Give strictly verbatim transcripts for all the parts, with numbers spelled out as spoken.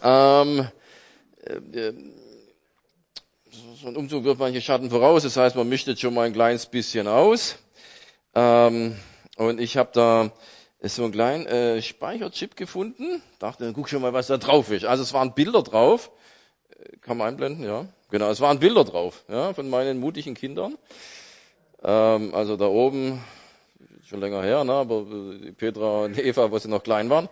Ähm, äh, so ein Umzug wirft manche Schatten voraus, das heißt, man mischt jetzt schon mal ein kleines bisschen aus. Ähm, und ich habe da so einen kleinen äh, Speicherchip gefunden. Dachte, dann guck schon mal, was da drauf ist. Also es waren Bilder drauf. Kann man einblenden, ja. Genau, es waren Bilder drauf, ja, von meinen mutigen Kindern. Ähm, also da oben, schon länger her, ne, aber die Petra und Eva, wo sie noch klein waren.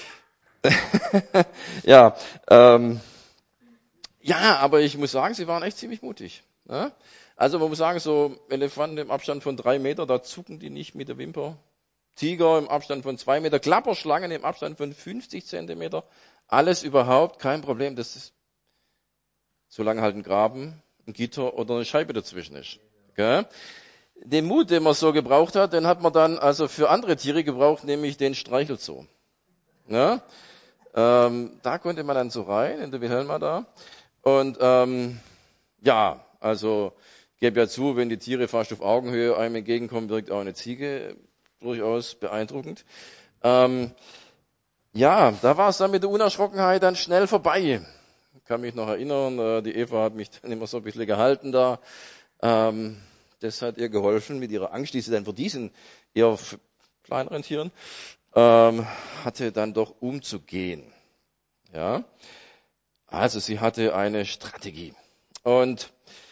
ja, ähm, ja, aber ich muss sagen, sie waren echt ziemlich mutig. Ne? Also man muss sagen, so Elefanten im Abstand von drei Meter, da zucken die nicht mit der Wimper. Tiger im Abstand von zwei Meter, Klapperschlangen im Abstand von fünfzig Zentimeter, alles überhaupt kein Problem. Das ist, solange halt ein Graben, ein Gitter oder eine Scheibe dazwischen ist. Okay? Den Mut, den man so gebraucht hat, den hat man dann also für andere Tiere gebraucht, nämlich den Streichelzoo. Ja? Ähm, da konnte man dann so rein, in der Wilhelma da. Und ähm, ja, also ich gebe ja zu, wenn die Tiere fast auf Augenhöhe einem entgegenkommen, wirkt auch eine Ziege durchaus beeindruckend. Ähm, ja, da war es dann mit der Unerschrockenheit dann schnell vorbei. Ich kann mich noch erinnern, äh, die Eva hat mich dann immer so ein bisschen gehalten da. Ähm, das hat ihr geholfen mit ihrer Angst, die sie dann vor diesen eher kleineren Tieren ähm, hatte, dann doch umzugehen. Ja, also sie hatte eine Strategie. Und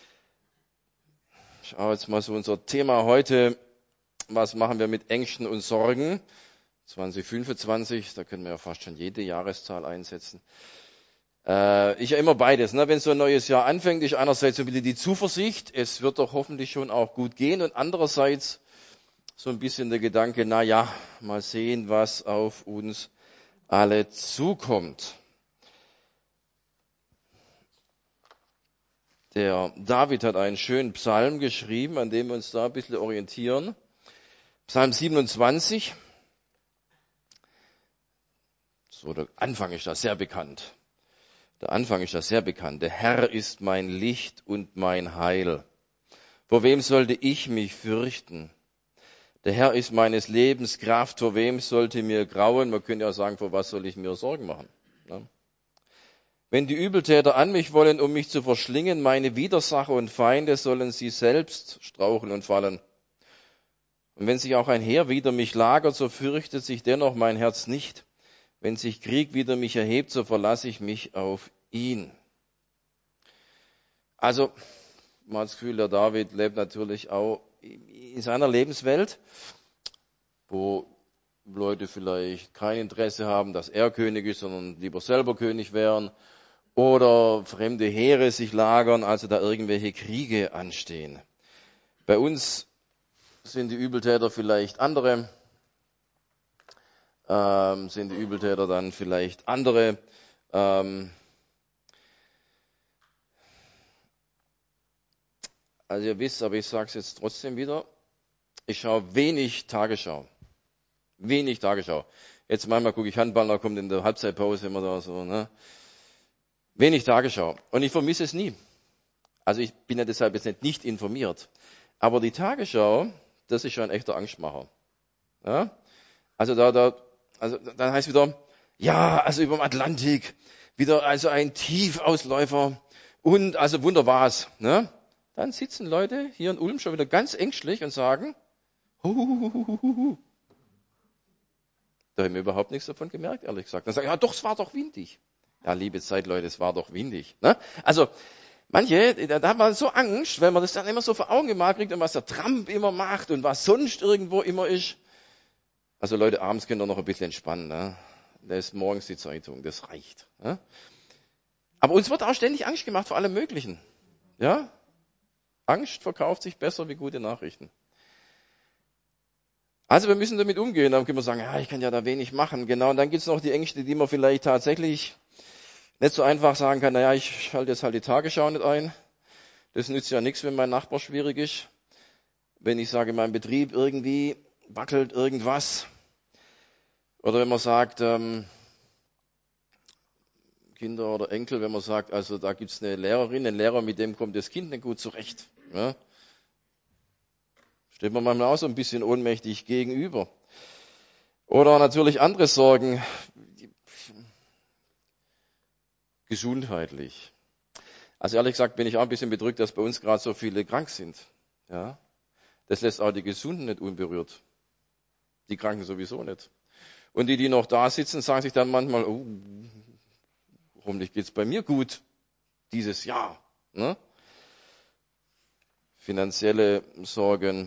ich schaue jetzt mal so unser Thema heute. Was machen wir mit Ängsten und Sorgen? zwanzig fünfundzwanzig, da können wir ja fast schon jede Jahreszahl einsetzen. Äh, ich ja immer beides. Ne? Wenn so ein neues Jahr anfängt, ist einerseits so ein bisschen die Zuversicht, es wird doch hoffentlich schon auch gut gehen. Und andererseits so ein bisschen der Gedanke, na ja, mal sehen, was auf uns alle zukommt. Der David hat einen schönen Psalm geschrieben, an dem wir uns da ein bisschen orientieren. Psalm siebenundzwanzig. So, der Anfang ist da sehr bekannt. Der Anfang ist da sehr bekannt. Der Herr ist mein Licht und mein Heil. Vor wem sollte ich mich fürchten? Der Herr ist meines Lebens Kraft. Vor wem sollte mir grauen? Man könnte ja sagen, vor was soll ich mir Sorgen machen? Ja. Wenn die Übeltäter an mich wollen, um mich zu verschlingen, meine Widersacher und Feinde, sollen sie selbst straucheln und fallen. Und wenn sich auch ein Heer wider mich lagert, so fürchtet sich dennoch mein Herz nicht. Wenn sich Krieg wider mich erhebt, so verlasse ich mich auf ihn. Also, man hat das Gefühl, der David lebt natürlich auch in seiner Lebenswelt, wo Leute vielleicht kein Interesse haben, dass er König ist, sondern lieber selber König wären. Oder fremde Heere sich lagern, also da irgendwelche Kriege anstehen. Bei uns sind die Übeltäter vielleicht andere, ähm, sind die Übeltäter dann vielleicht andere. Ähm, also ihr wisst, aber ich sage es jetzt trotzdem wieder, ich schaue wenig Tagesschau. Wenig Tagesschau. Jetzt manchmal gucke ich Handball, da kommt in der Halbzeitpause immer da so, ne? Wenig Tagesschau. Und ich vermisse es nie. Also ich bin ja deshalb jetzt nicht, nicht informiert. Aber die Tagesschau, das ist schon ein echter Angstmacher. Ja? Also da, da, also dann heißt wieder, ja, also über dem Atlantik, wieder also ein Tiefausläufer und also wunderbar's. Ne? Dann sitzen Leute hier in Ulm schon wieder ganz ängstlich und sagen, huhuhuhuhu. Da haben wir überhaupt nichts davon gemerkt, ehrlich gesagt. Dann sagen, ja doch, es war doch windig. Ja, liebe Zeit, Leute, es war doch windig. Ne? Also manche, da, da hat man so Angst, wenn man das dann immer so vor Augen gemalt kriegt und was der Trump immer macht und was sonst irgendwo immer ist. Also Leute, abends könnt ihr noch ein bisschen entspannen. Ne? Da ist morgens die Zeitung, das reicht. Ne? Aber uns wird auch ständig Angst gemacht vor allem Möglichen. Ja? Angst verkauft sich besser wie gute Nachrichten. Also wir müssen damit umgehen. Dann können wir sagen, ja, ich kann ja da wenig machen. Genau, und dann gibt es noch die Ängste, die man vielleicht tatsächlich nicht so einfach sagen kann, naja, ich schalte jetzt halt die Tagesschau nicht ein. Das nützt ja nichts, wenn mein Nachbar schwierig ist. Wenn ich sage, mein Betrieb irgendwie wackelt irgendwas. Oder wenn man sagt, ähm, Kinder oder Enkel, wenn man sagt, also da gibt's eine Lehrerin, einen Lehrer, mit dem kommt das Kind nicht gut zurecht. Ja? Steht man manchmal auch so ein bisschen ohnmächtig gegenüber. Oder natürlich andere Sorgen. gesundheitlich. Also ehrlich gesagt bin ich auch ein bisschen bedrückt, dass bei uns gerade so viele krank sind. Ja, das lässt auch die Gesunden nicht unberührt. Die Kranken sowieso nicht. Und die, die noch da sitzen, sagen sich dann manchmal, oh, hoffentlich geht's bei mir gut dieses Jahr. Ne? Finanzielle Sorgen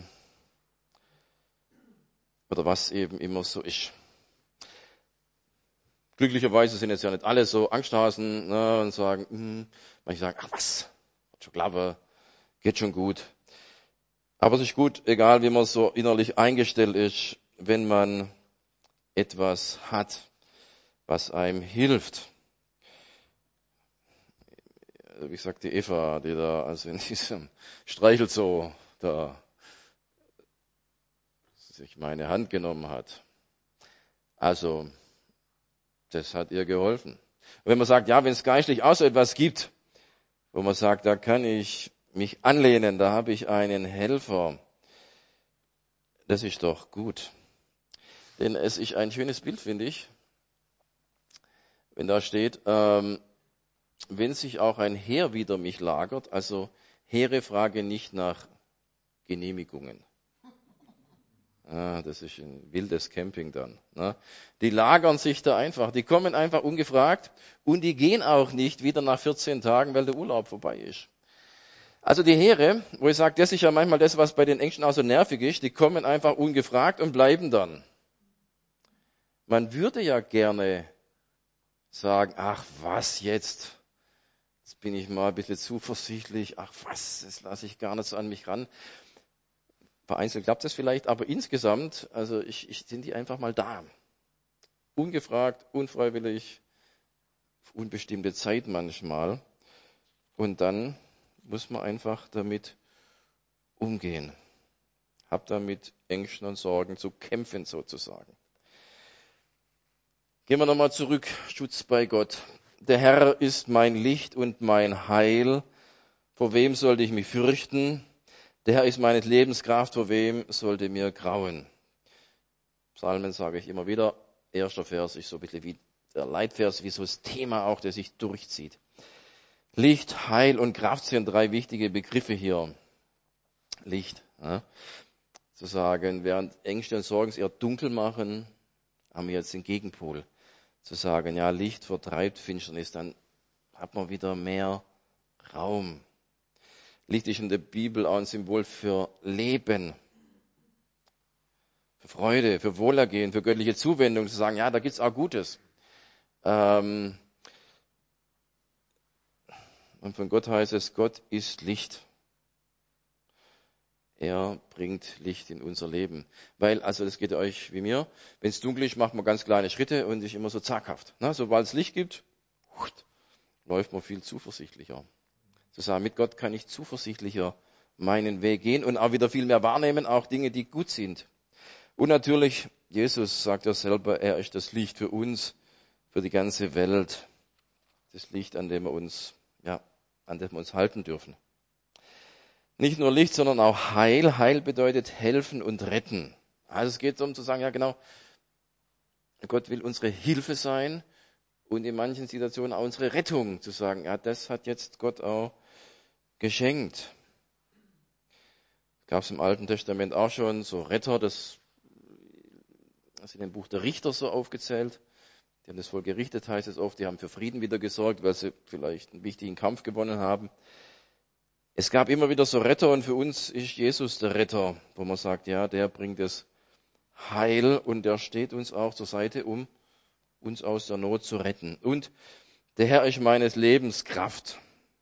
oder was eben immer so ist. Glücklicherweise sind jetzt ja nicht alle so Angsthasen, ne, und sagen, hm, manche sagen, ach was, hat schon klappe, geht schon gut. Aber es ist gut, egal wie man so innerlich eingestellt ist, wenn man etwas hat, was einem hilft. Wie gesagt, die Eva, die da also in diesem Streichelzoo da sich meine Hand genommen hat. Also, das hat ihr geholfen. Und wenn man sagt, ja, wenn es geistlich auch so etwas gibt, wo man sagt, da kann ich mich anlehnen, da habe ich einen Helfer, das ist doch gut. Denn es ist ein schönes Bild, finde ich, wenn da steht, ähm, wenn sich auch ein Heer wider mich lagert, also Heere fragen nicht nach Genehmigungen. Ah, das ist ein wildes Camping dann. Ne? Die lagern sich da einfach, die kommen einfach ungefragt und die gehen auch nicht wieder nach vierzehn Tagen, weil der Urlaub vorbei ist. Also die Heere, wo ich sage, das ist ja manchmal das, was bei den Ängsten auch so nervig ist, die kommen einfach ungefragt und bleiben dann. Man würde ja gerne sagen, ach was jetzt, jetzt bin ich mal ein bisschen zuversichtlich, ach was, das lasse ich gar nicht so an mich ran. Vereinzelt klappt das vielleicht, aber insgesamt, also ich, ich sind die einfach mal da. Ungefragt, unfreiwillig, unbestimmte Zeit manchmal. Und dann muss man einfach damit umgehen. Hab damit Ängsten und Sorgen zu kämpfen sozusagen. Gehen wir nochmal zurück, Schutz bei Gott. Der Herr ist mein Licht und mein Heil. Vor wem sollte ich mich fürchten? Der Herr ist meine Lebenskraft, vor wem sollte mir grauen? Psalmen sage ich immer wieder, erster Vers ist so ein bisschen wie der Leitvers, wie so das Thema auch, das sich durchzieht. Licht, Heil und Kraft sind drei wichtige Begriffe hier. Licht, ja, zu sagen, während Ängste und Sorgen es eher dunkel machen, haben wir jetzt den Gegenpol. Zu sagen, ja, Licht vertreibt Finsternis, dann hat man wieder mehr Raum. Licht ist in der Bibel auch ein Symbol für Leben, für Freude, für Wohlergehen, für göttliche Zuwendung, zu sagen, ja, da gibt's auch Gutes. Ähm und von Gott heißt es, Gott ist Licht. Er bringt Licht in unser Leben. Weil, also das geht euch wie mir, wenn es dunkel ist, macht man ganz kleine Schritte und ist immer so zaghaft. Na, sobald es Licht gibt, läuft man viel zuversichtlicher. Zu sagen, mit Gott kann ich zuversichtlicher meinen Weg gehen und auch wieder viel mehr wahrnehmen, auch Dinge, die gut sind. Und natürlich, Jesus sagt ja selber, er ist das Licht für uns, für die ganze Welt. Das Licht, an dem wir uns, ja, an dem wir uns halten dürfen. Nicht nur Licht, sondern auch Heil. Heil bedeutet helfen und retten. Also es geht darum zu sagen, ja genau, Gott will unsere Hilfe sein und in manchen Situationen auch unsere Rettung. Zu sagen, ja, das hat jetzt Gott auch geschenkt. Gab es im Alten Testament auch schon so Retter, das, das ist in dem Buch der Richter so aufgezählt. Die haben das Volk gerichtet, heißt es oft. Die haben für Frieden wieder gesorgt, weil sie vielleicht einen wichtigen Kampf gewonnen haben. Es gab immer wieder so Retter und für uns ist Jesus der Retter, wo man sagt, ja, der bringt das Heil und der steht uns auch zur Seite, um uns aus der Not zu retten. Und der Herr ist meines Lebens Kraft.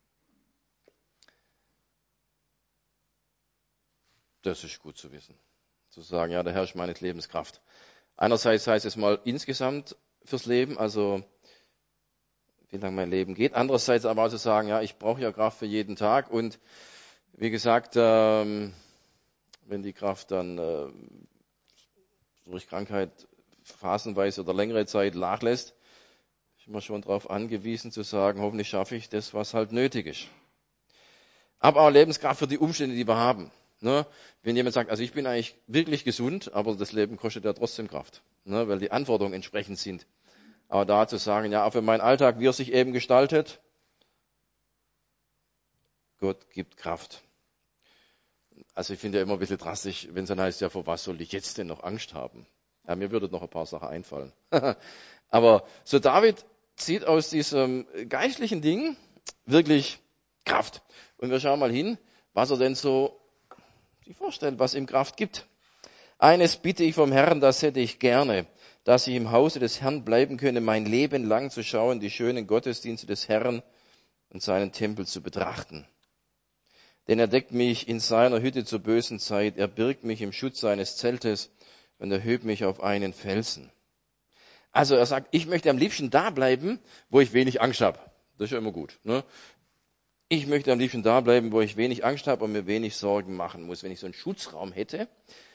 Das ist gut zu wissen. Zu sagen, ja, der Herr ist meines Lebens Kraft. Einerseits heißt es mal insgesamt fürs Leben, also wie lange mein Leben geht. Andererseits aber auch zu sagen, ja, ich brauche ja Kraft für jeden Tag. Und wie gesagt, ähm, wenn die Kraft dann äh, durch Krankheit phasenweise oder längere Zeit nachlässt, ist man schon darauf angewiesen zu sagen, hoffentlich schaffe ich das, was halt nötig ist. Aber auch Lebenskraft für die Umstände, die wir haben. Ne? Wenn jemand sagt, also ich bin eigentlich wirklich gesund, aber das Leben kostet ja trotzdem Kraft, ne? Weil die Anforderungen entsprechend sind. Aber da zu sagen, ja, auch für meinen Alltag, wie er sich eben gestaltet, Gott gibt Kraft. Also ich finde ja immer ein bisschen drastisch, wenn es dann heißt, ja, vor was soll ich jetzt denn noch Angst haben? Ja, mir würde noch ein paar Sachen einfallen. Aber so David zieht aus diesem geistlichen Ding wirklich Kraft. Und wir schauen mal hin, was er denn so sich vorstellt, was ihm Kraft gibt. Eines bitte ich vom Herrn, das hätte ich gerne, dass ich im Hause des Herrn bleiben könne, mein Leben lang zu schauen, die schönen Gottesdienste des Herrn und seinen Tempel zu betrachten. Denn er deckt mich in seiner Hütte zur bösen Zeit, er birgt mich im Schutz seines Zeltes und erhöht mich auf einen Felsen. Also er sagt, ich möchte am liebsten da bleiben, wo ich wenig Angst habe. Das ist ja immer gut. Ne? Ich möchte am liebsten da bleiben, wo ich wenig Angst habe und mir wenig Sorgen machen muss. Wenn ich so einen Schutzraum hätte,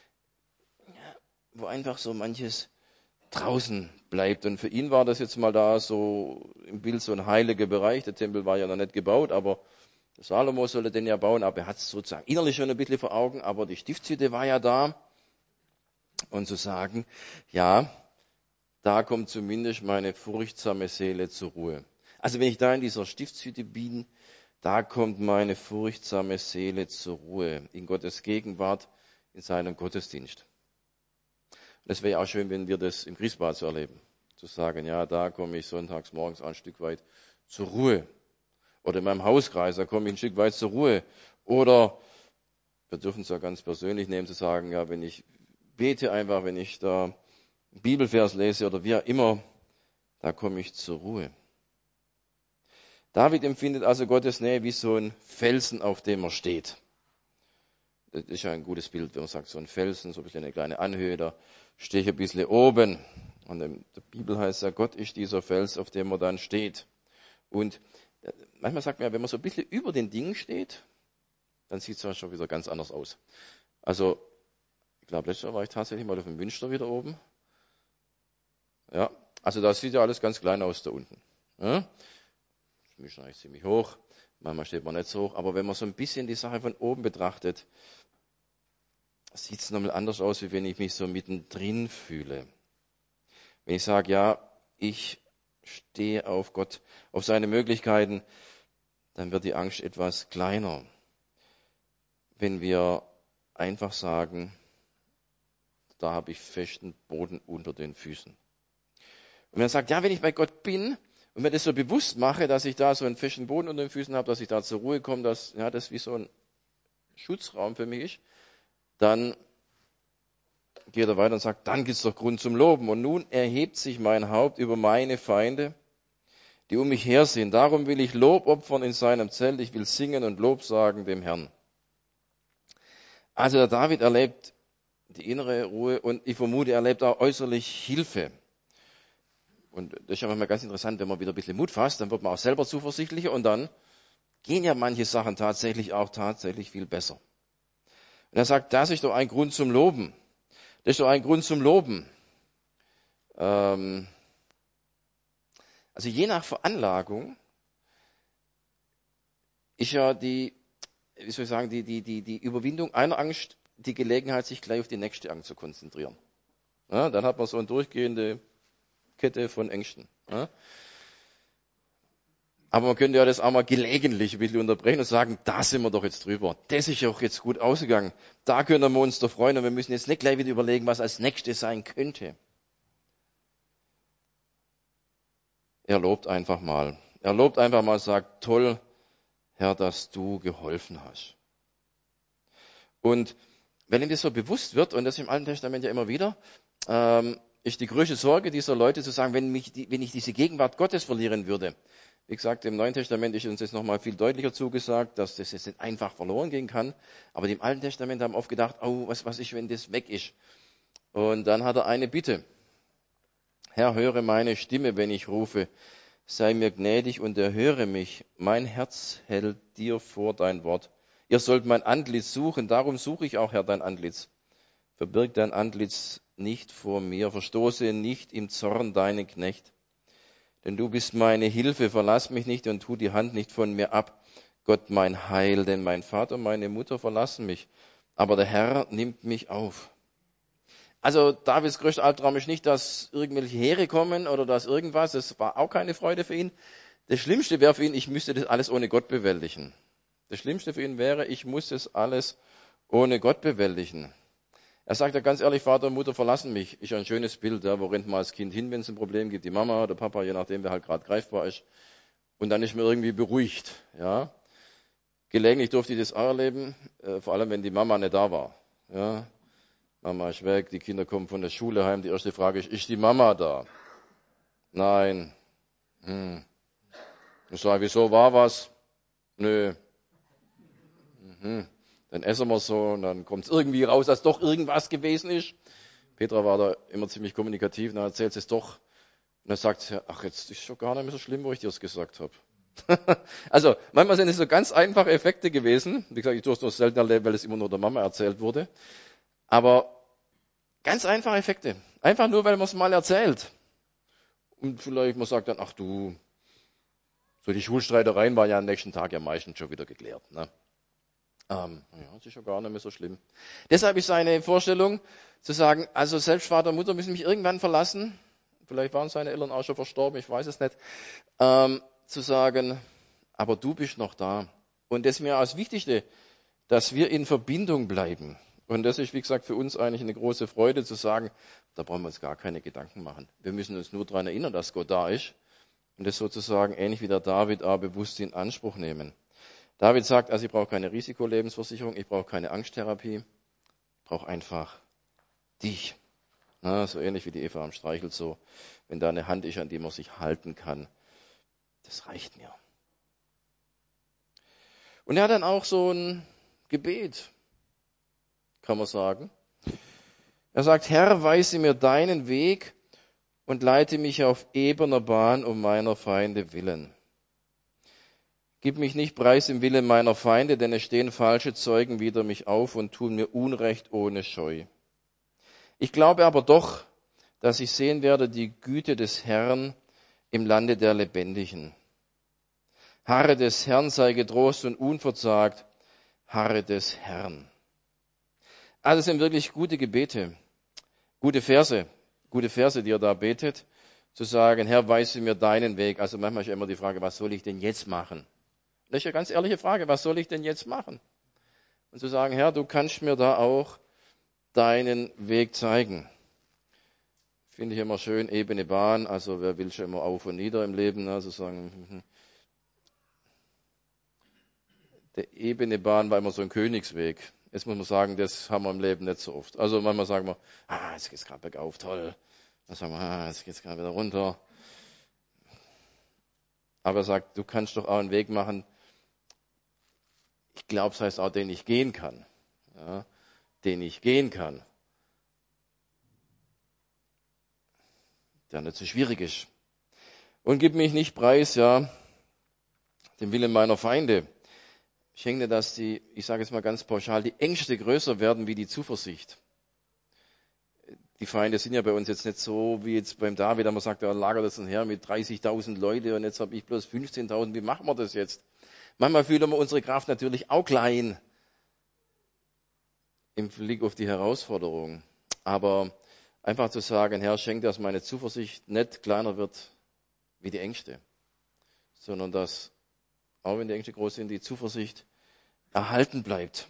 wo einfach so manches draußen bleibt. Und für ihn war das jetzt mal da so im Bild so ein heiliger Bereich. Der Tempel war ja noch nicht gebaut, aber Salomo sollte den ja bauen, aber er hat es sozusagen innerlich schon ein bisschen vor Augen, aber die Stiftshütte war ja da. Und zu sagen, ja, da kommt zumindest meine furchtsame Seele zur Ruhe. Also wenn ich da in dieser Stiftshütte bin, da kommt meine furchtsame Seele zur Ruhe, in Gottes Gegenwart, in seinem Gottesdienst. Und es wäre ja auch schön, wenn wir das im Christbad so erleben. Zu sagen, ja, da komme ich sonntags morgens ein Stück weit zur Ruhe. Oder in meinem Hauskreis, da komme ich ein Stück weit zur Ruhe. Oder wir dürfen es ja ganz persönlich nehmen, zu sagen, ja, wenn ich bete einfach, wenn ich da einen Bibelvers lese oder wie auch immer, da komme ich zur Ruhe. David empfindet also Gottes Nähe wie so ein Felsen, auf dem er steht. Das ist ja ein gutes Bild, wenn man sagt, so ein Felsen, so ein bisschen eine kleine Anhöhe, da stehe ich ein bisschen oben. Und in der Bibel heißt ja, Gott ist dieser Fels, auf dem er dann steht. Und manchmal sagt man ja, wenn man so ein bisschen über den Dingen steht, dann sieht es ja schon wieder ganz anders aus. Also, ich glaube, letztes Jahr war ich tatsächlich mal auf dem Münster wieder oben. Ja, also da sieht ja alles ganz klein aus da unten. Ja? Das ist eigentlich ziemlich hoch. Manchmal steht man nicht so hoch. Aber wenn man so ein bisschen die Sache von oben betrachtet, sieht es nochmal anders aus, wie wenn ich mich so mittendrin fühle. Wenn ich sage, ja, ich stehe auf Gott, auf seine Möglichkeiten, dann wird die Angst etwas kleiner. Wenn wir einfach sagen, da habe ich festen Boden unter den Füßen. Und wenn er sagt, ja, wenn ich bei Gott bin und mir das so bewusst mache, dass ich da so einen festen Boden unter den Füßen habe, dass ich da zur Ruhe komme, dass ja, das wie so ein Schutzraum für mich ist, dann geht er weiter und sagt, dann gibt es doch Grund zum Loben. Und nun erhebt sich mein Haupt über meine Feinde, die um mich her sind. Darum will ich Lob opfern in seinem Zelt. Ich will singen und Lob sagen dem Herrn. Also der David erlebt die innere Ruhe und ich vermute, er erlebt auch äußerlich Hilfe. Und das ist ja manchmal ganz interessant, wenn man wieder ein bisschen Mut fasst, dann wird man auch selber zuversichtlicher und dann gehen ja manche Sachen tatsächlich auch tatsächlich viel besser. Und er sagt, das ist doch ein Grund zum Loben. Das ist doch ein Grund zum Loben. Ähm, also je nach Veranlagung ist ja die, wie soll ich sagen, die, die, die, die Überwindung einer Angst die Gelegenheit, sich gleich auf die nächste Angst zu konzentrieren. Ja, dann hat man so eine durchgehende Kette von Ängsten. Ja. Aber man könnte ja das auch mal gelegentlich ein bisschen unterbrechen und sagen, da sind wir doch jetzt drüber. Das ist ja auch jetzt gut ausgegangen. Da können wir uns doch freuen und wir müssen jetzt nicht gleich wieder überlegen, was als nächstes sein könnte. Er lobt einfach mal. Er lobt einfach mal und sagt, toll, Herr, dass du geholfen hast. Und wenn ihm das so bewusst wird, und das im Alten Testament ja immer wieder, ähm, ist die größte Sorge dieser Leute zu sagen, wenn, mich die, wenn ich diese Gegenwart Gottes verlieren würde. Wie gesagt, im Neuen Testament ist uns jetzt nochmal viel deutlicher zugesagt, dass das jetzt nicht einfach verloren gehen kann. Aber im Alten Testament haben oft gedacht, oh, was, was ist, wenn das weg ist? Und dann hat er eine Bitte. Herr, höre meine Stimme, wenn ich rufe. Sei mir gnädig und erhöre mich. Mein Herz hält dir vor dein Wort. Ihr sollt mein Antlitz suchen, darum suche ich auch, Herr, dein Antlitz. Verbirg dein Antlitz nicht vor mir, verstoße nicht im Zorn deinen Knecht. Denn du bist meine Hilfe, verlass mich nicht und tu die Hand nicht von mir ab. Gott, mein Heil, denn mein Vater und meine Mutter verlassen mich, aber der Herr nimmt mich auf. Also Davids größter Albtraum ist nicht, dass irgendwelche Heere kommen oder dass irgendwas. Das war auch keine Freude für ihn. Das Schlimmste wäre für ihn, ich müsste das alles ohne Gott bewältigen. Das Schlimmste für ihn wäre, ich muss das alles ohne Gott bewältigen. Er sagt ja ganz ehrlich, Vater und Mutter verlassen mich. Ist ja ein schönes Bild, ja, wo rennt man als Kind hin, wenn es ein Problem gibt, die Mama oder Papa, je nachdem, wer halt gerade greifbar ist. Und dann ist man irgendwie beruhigt. Ja. Gelegentlich durfte ich das auch erleben, äh, vor allem wenn die Mama nicht da war. Ja. Mama ist weg, die Kinder kommen von der Schule heim. Die erste Frage ist, ist die Mama da? Nein. Hm. Ich sage, wieso, war was? Nö. Mhm. Dann essen wir so und dann kommt es irgendwie raus, dass doch irgendwas gewesen ist. Petra war da immer ziemlich kommunikativ, dann erzählt sie es doch. Und dann sagt sie, ach, jetzt ist schon gar nicht mehr so schlimm, wo ich dir das gesagt habe. Also, manchmal sind es so ganz einfache Effekte gewesen. Wie gesagt, ich durfte es nur selten erleben, weil es immer nur der Mama erzählt wurde. Aber ganz einfache Effekte. Einfach nur, weil man es mal erzählt. Und vielleicht man sagt dann, ach du, so die Schulstreitereien waren ja am nächsten Tag ja meistens schon wieder geklärt. Ne? Ähm, ja, das ist ja gar nicht mehr so schlimm. Deshalb ist seine Vorstellung zu sagen, also selbst Vater und Mutter müssen mich irgendwann verlassen. Vielleicht waren seine Eltern auch schon verstorben, ich weiß es nicht. Ähm, zu sagen, aber du bist noch da. Und das ist mir auch das Wichtigste, dass wir in Verbindung bleiben. Und das ist, wie gesagt, für uns eigentlich eine große Freude zu sagen, da brauchen wir uns gar keine Gedanken machen. Wir müssen uns nur daran erinnern, dass Gott da ist. Und das sozusagen ähnlich wie der David auch bewusst in Anspruch nehmen. David sagt, also ich brauche keine Risikolebensversicherung, ich brauche keine Angsttherapie, ich brauche einfach dich. Na, so ähnlich wie die Eva am Streichel, so, wenn da eine Hand ist, an die man sich halten kann. Das reicht mir. Und er hat dann auch so ein Gebet, kann man sagen. Er sagt, Herr, weise mir deinen Weg und leite mich auf ebener Bahn um meiner Feinde willen. Gib mich nicht preis im Willen meiner Feinde, denn es stehen falsche Zeugen wider mich auf und tun mir Unrecht ohne Scheu. Ich glaube aber doch, dass ich sehen werde die Güte des Herrn im Lande der Lebendigen. Harre des Herrn, sei getrost und unverzagt, harre des Herrn. Also das sind wirklich gute Gebete, gute Verse, gute Verse, die er da betet, zu sagen, Herr, weise mir deinen Weg. Also manchmal ist immer die Frage, was soll ich denn jetzt machen? Das ist eine ganz ehrliche Frage, was soll ich denn jetzt machen? Und zu sagen, Herr, du kannst mir da auch deinen Weg zeigen. Finde ich immer schön, ebene Bahn, also wer will schon immer auf und nieder im Leben, also sagen, der ebene Bahn war immer so ein Königsweg. Jetzt muss man sagen, das haben wir im Leben nicht so oft. Also manchmal sagen wir, ah, jetzt geht's gerade bergauf, toll. Dann sagen wir, ah, jetzt geht's gerade wieder runter. Aber er sagt, du kannst doch auch einen Weg machen, ich glaube, es heißt auch, den ich gehen kann. Ja, den ich gehen kann. Der nicht so schwierig ist. Und gib mich nicht preis, ja, dem Willen meiner Feinde. Ich denke, dass die, ich sage jetzt mal ganz pauschal, die Ängste größer werden wie die Zuversicht. Die Feinde sind ja bei uns jetzt nicht so wie jetzt beim David, da man sagt, er lagert das her mit dreißigtausend Leute und jetzt habe ich bloß fünfzehntausend. Wie machen wir das jetzt? Manchmal fühlen wir unsere Kraft natürlich auch klein im Blick auf die Herausforderung. Aber einfach zu sagen, Herr, schenk, dass meine Zuversicht nicht kleiner wird wie die Ängste, sondern dass, auch wenn die Ängste groß sind, die Zuversicht erhalten bleibt.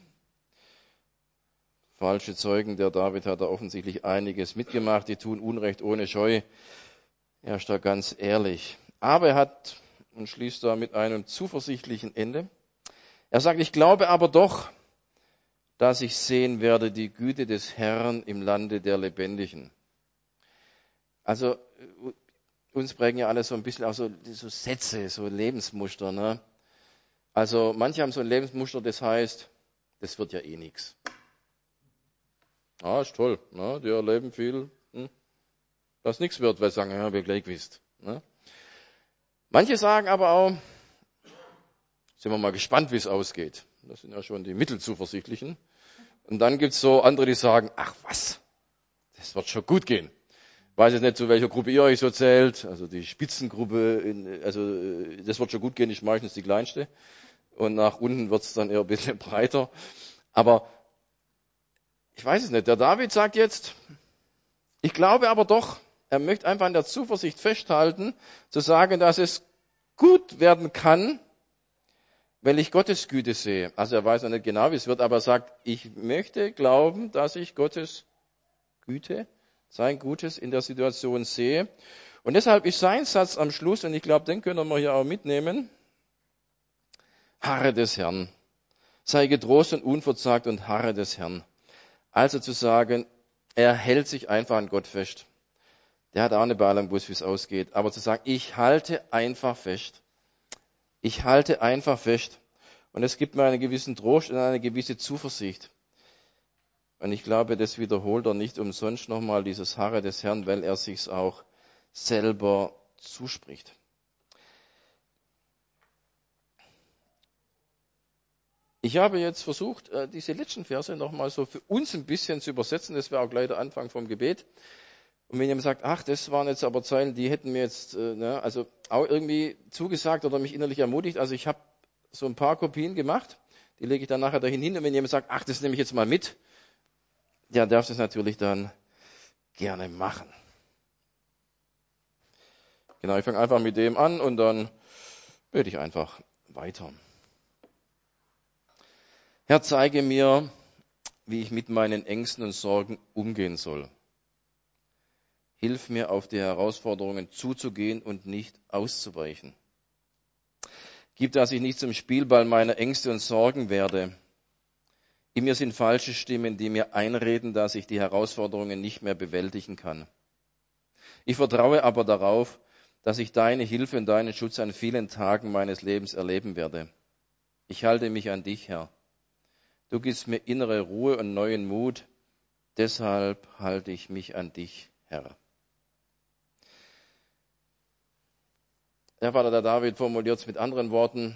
Falsche Zeugen, der David hat da offensichtlich einiges mitgemacht, die tun Unrecht ohne Scheu. Er ist da ganz ehrlich. Aber er hat, und schließt da mit einem zuversichtlichen Ende, er sagt, ich glaube aber doch, dass ich sehen werde die Güte des Herrn im Lande der Lebendigen. Also uns prägen ja alle so ein bisschen auch so, so Sätze, so Lebensmuster. Ne? Also manche haben so ein Lebensmuster, das heißt, das wird ja eh nichts. Ah, ist toll, ne? Die erleben viel, hm? dass nichts wird, weil sie sagen, ja, wir gleich wisst. Ne? Manche sagen aber auch, sind wir mal gespannt, wie es ausgeht. Das sind ja schon die Mittelzuversichtlichen. Und dann gibt's so andere, die sagen, ach was, das wird schon gut gehen. Ich weiß jetzt nicht, zu welcher Gruppe ihr euch so zählt. Also die Spitzengruppe, in, also das wird schon gut gehen, ist meistens die kleinste. Und nach unten wird's dann eher ein bisschen breiter. Aber ich weiß es nicht. Der David sagt jetzt, Ich glaube aber doch, er möchte einfach an der Zuversicht festhalten, zu sagen, dass es gut werden kann, weil ich Gottes Güte sehe. Also er weiß noch nicht genau, wie es wird, aber er sagt, ich möchte glauben, dass ich Gottes Güte, sein Gutes in der Situation sehe. Und deshalb ist sein Satz am Schluss, und ich glaube, den können wir hier auch mitnehmen, harre des Herrn. Sei getrost und unverzagt und harre des Herrn. Also zu sagen, er hält sich einfach an Gott fest. Der hat auch eine Ahnung, wie es ausgeht. Aber zu sagen, ich halte einfach fest. Ich halte einfach fest. Und es gibt mir einen gewissen Trost und eine gewisse Zuversicht. Und ich glaube, das wiederholt er nicht umsonst nochmal, dieses Harre des Herrn, weil er sich's auch selber zuspricht. Ich habe jetzt versucht, diese letzten Verse nochmal so für uns ein bisschen zu übersetzen. Das wäre auch gleich der Anfang vom Gebet. Und wenn jemand sagt, ach, das waren jetzt aber Zeilen, die hätten mir jetzt, ne, also auch irgendwie zugesagt oder mich innerlich ermutigt. Also ich habe so ein paar Kopien gemacht, die lege ich dann nachher dahin hin. Und wenn jemand sagt, ach, das nehme ich jetzt mal mit, ja, darf es natürlich dann gerne machen. Genau, ich fange einfach mit dem an und dann bete ich einfach weiter. Herr, zeige mir, wie ich mit meinen Ängsten und Sorgen umgehen soll. Hilf mir, auf die Herausforderungen zuzugehen und nicht auszuweichen. Gib, dass ich nicht zum Spielball meiner Ängste und Sorgen werde. In mir sind falsche Stimmen, die mir einreden, dass ich die Herausforderungen nicht mehr bewältigen kann. Ich vertraue aber darauf, dass ich deine Hilfe und deinen Schutz an vielen Tagen meines Lebens erleben werde. Ich halte mich an dich, Herr. Du gibst mir innere Ruhe und neuen Mut. Deshalb halte ich mich an dich, Herr. Der Vater, der David formuliert es mit anderen Worten,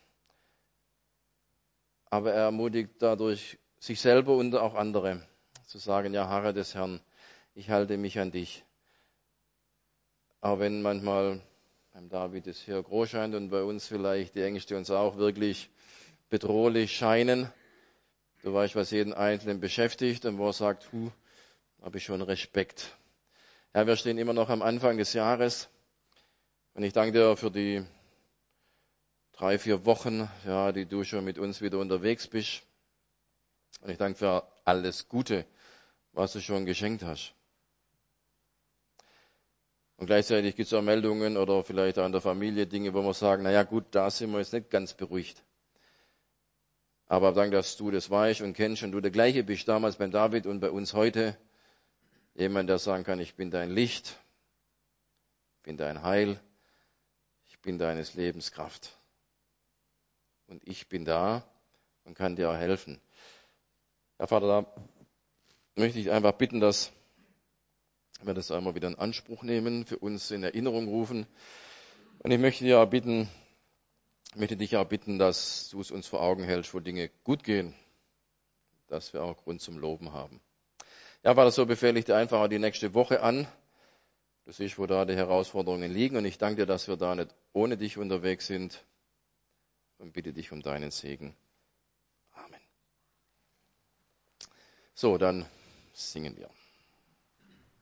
aber er ermutigt dadurch sich selber und auch andere zu sagen, ja, harre des Herrn, ich halte mich an dich. Auch wenn manchmal beim David es hier groß scheint und bei uns vielleicht die Ängste uns auch wirklich bedrohlich scheinen. Du weißt, was jeden Einzelnen beschäftigt und wo er sagt, hu, habe ich schon Respekt. Ja, wir stehen immer noch am Anfang des Jahres und ich danke dir für die drei, vier Wochen, ja, die du schon mit uns wieder unterwegs bist. Und ich danke für alles Gute, was du schon geschenkt hast. Und gleichzeitig gibt es auch Meldungen oder vielleicht auch in der Familie Dinge, wo wir sagen, naja gut, da sind wir jetzt nicht ganz beruhigt. Aber danke, dass du das weißt und kennst und du der gleiche bist damals beim David und bei uns heute. Jemand, der sagen kann, ich bin dein Licht, ich bin dein Heil, ich bin deines Lebens Kraft. Und ich bin da und kann dir auch helfen. Herr Vater, da möchte ich einfach bitten, dass wir das einmal wieder in Anspruch nehmen, für uns in Erinnerung rufen. Und ich möchte dir auch bitten, ich möchte dich auch bitten, dass du es uns vor Augen hältst, wo Dinge gut gehen, dass wir auch Grund zum Loben haben. Ja, Vater, so befehle ich dir einfach auch die nächste Woche an. Du siehst, wo da die Herausforderungen liegen. Und ich danke dir, dass wir da nicht ohne dich unterwegs sind. Und bitte dich um deinen Segen. Amen. So, dann singen wir.